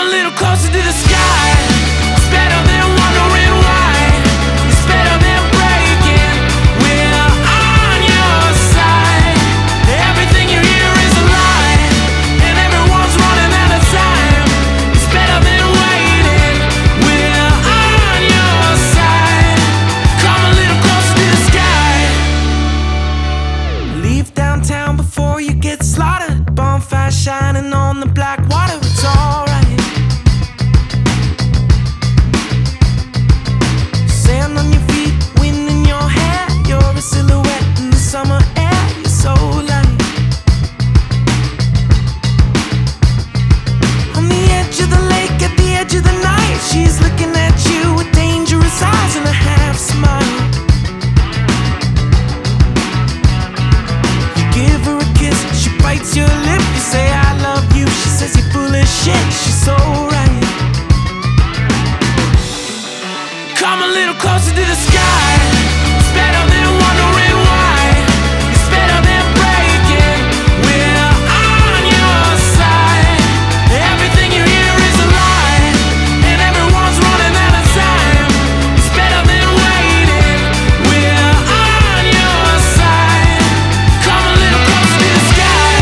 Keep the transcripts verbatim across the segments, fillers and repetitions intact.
a little closer to the sky. It's better than wondering why. It's better than breaking. We're on your side. Everything you hear is a lie, and everyone's running out of time. It's better than waiting. We're on your side. Come a little closer to the sky. Leave downtown before you get slaughtered. Bonfire shining on the black water. It's alright. Sand on your feet, wind in your hair. You're a silhouette in the summer air. You're so light. On the edge of the lake, at the edge of the night, she's looking at you with dangerous eyes and a half smile. You give her a kiss, she bites your lip. You say I love you, she says you're full of shit. She's so right. Come a little closer to the sky. It's better than wondering why. It's better than breaking. We're on your side. Everything you hear is a lie, and everyone's running out of time. It's better than waiting. We're on your side. Come a little closer to the sky.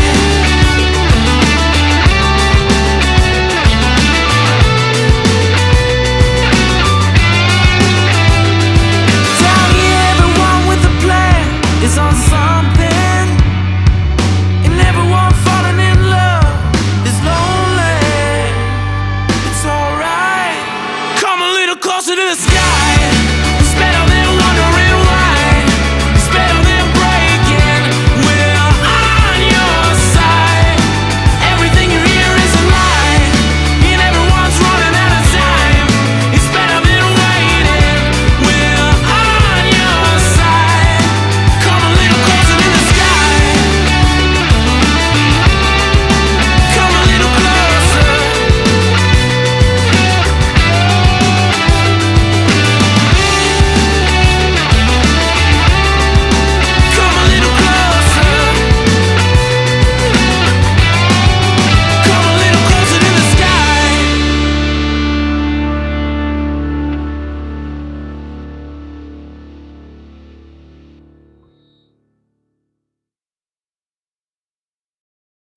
Tell me everyone with a plan is on something, and everyone falling in love is lonely. It's alright. Come a little closer to the sky.